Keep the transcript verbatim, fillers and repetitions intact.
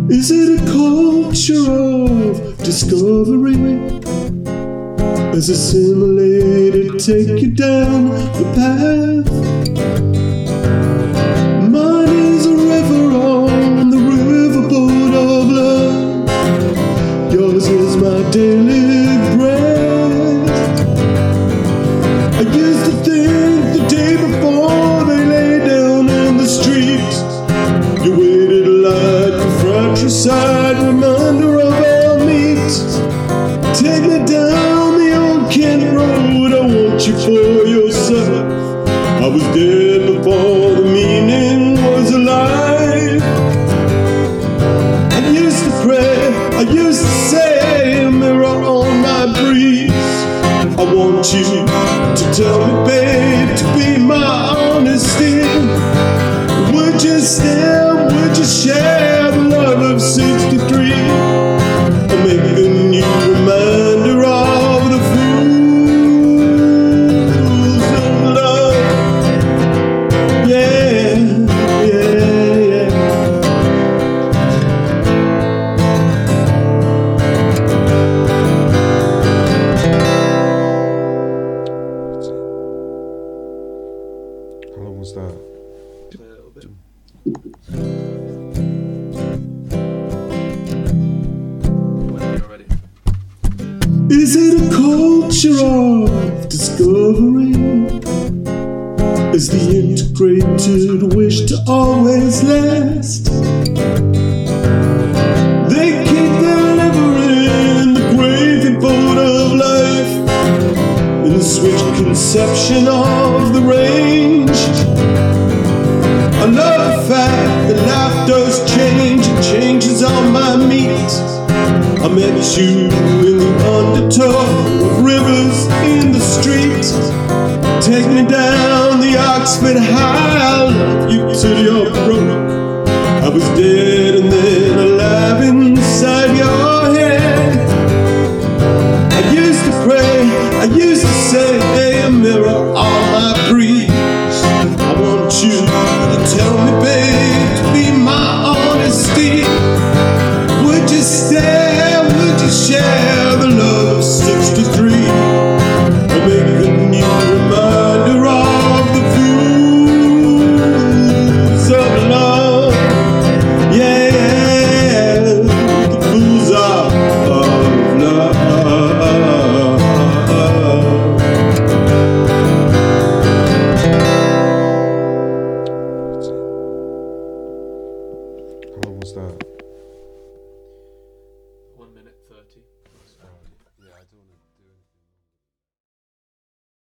Is it a culture of discovery? As assimilated, take you down the path. Mine is a river on the riverboat of love. Yours is my daily bread. I used to think the day before they lay down in the street, you waited like a fratricide reminder of our meet. Take me down the old Kent Road, I want you for yourself. I was dead before the meaning was alive. I used to pray, I used to say, a mirror on my breeze, I want you to tell me, babe, to be my honesty. Would you still, would you share the love of sixty-three? Or make a new reminder of the fools of love? Yeah, yeah, yeah. How long was that? Is it a culture of discovery? Is the integrated wish to always last? They keep their liver in the gravy boat of life, in the switch conception of the range. I love the fact that life does change, it changes on my meat. I met you in the undertow of rivers in the street. Take me down the Oxford High, I'll love you till you're broke. I was dead and then alive inside your head. I used to pray, I used to say, hey, a mirror on my breeze, I want you to tell me, babe, to be my honesty. Would you stay? Share the love of sixty-three, or make a new reminder of the fools of love. Yeah, the fools of love. How long was that?